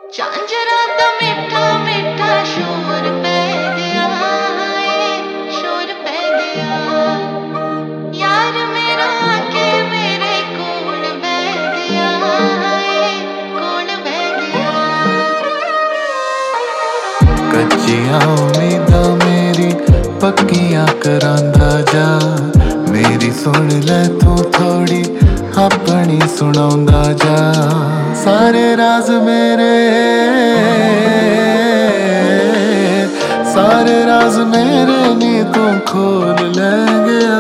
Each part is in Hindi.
झांझरा दा मीठा मीठा शोर पै गया है, शोर पै गया। यार मेरा आके मेरे कोल बैठ गया है, कोल बैठ गया। कच्चियां उम्मीदां मेरी पक्कियां करांदा जा, मेरी सुन ले तू थोड़ी अपनी सुनाउंदा जा। सारे राज मेरे, सारे राज मेरे नी तू खोल ले गया।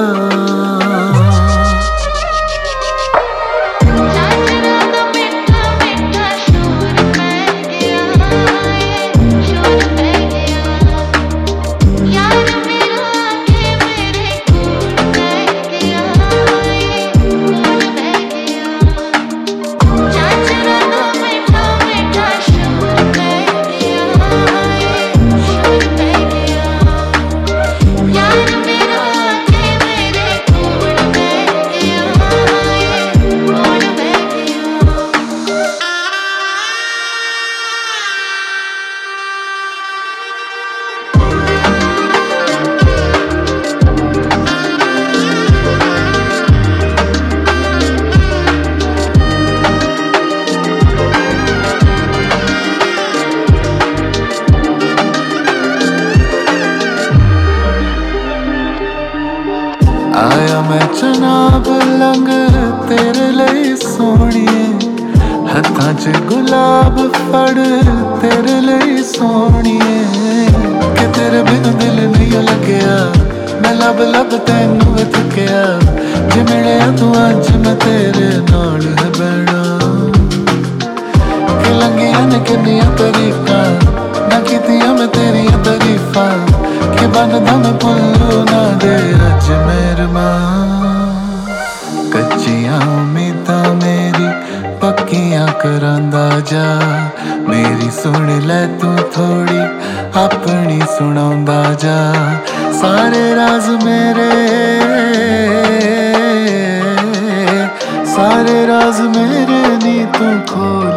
झांझरा दा मीठा मीठा शोर पै गया है, शोर पै गया। यार मेरा आके मेरे कोल बैठ गया है, कोल बैठ गया। झांझरा दा मीठा मीठा शोर पै गया है, शोर पै गया। यार मेरा आके मेरे कोल बैठ गया है, कोल बैठ गया। आया मैं चनाब लंग तेरे लिए सोहणिए, हत्थां च गुलाब फड़ तेरे लिए सोहणिए। कि तेरे बिन दिल नहीं लग्या, मैं लब लब तैनू थकिया। जे मिलिया तू अज मैं तेरे नाल है बहना। कि लंघिया ने किन्नियां तरीकां, ना कीतियां मैं तेरियां तारीफां। कि बनदा मैं भुल्लू ना दे अज मेहरमा। कच्चियां उम्मीदां मेरी पक्कियां करांदा जा, मेरी सुन ले तू थोड़ी अपनी सुनाउंदा जा। सारे राज मेरे, सारे राज मेरे नी तू खोल